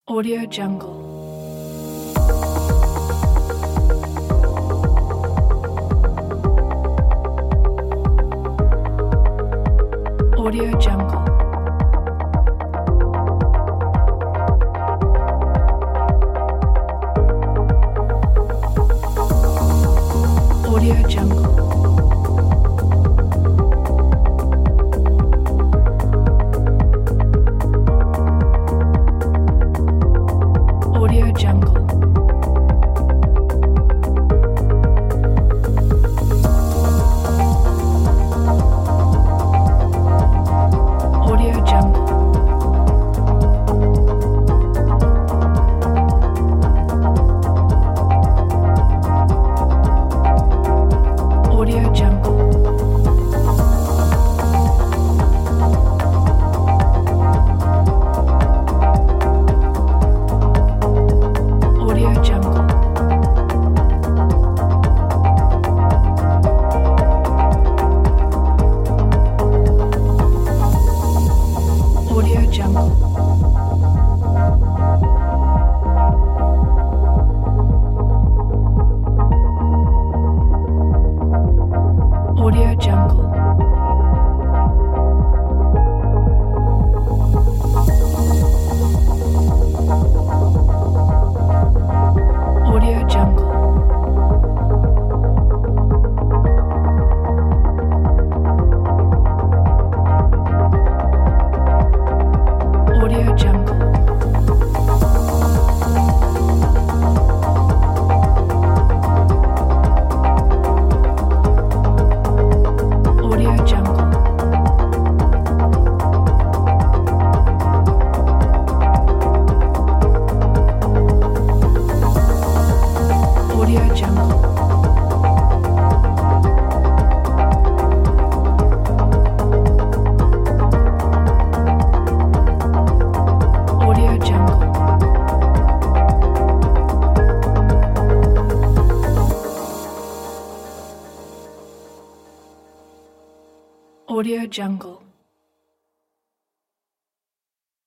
Audio Jungle. Audio Jungle. Audio Jungle. Audio Jungle. Audio Jungle. Audio Jungle. Audio Jungle. Audio Jungle. Audio Jungle. Audio Jungle. Audio Jungle. Audio Jungle. Audio Jungle. Audio Jungle. Audio Jungle.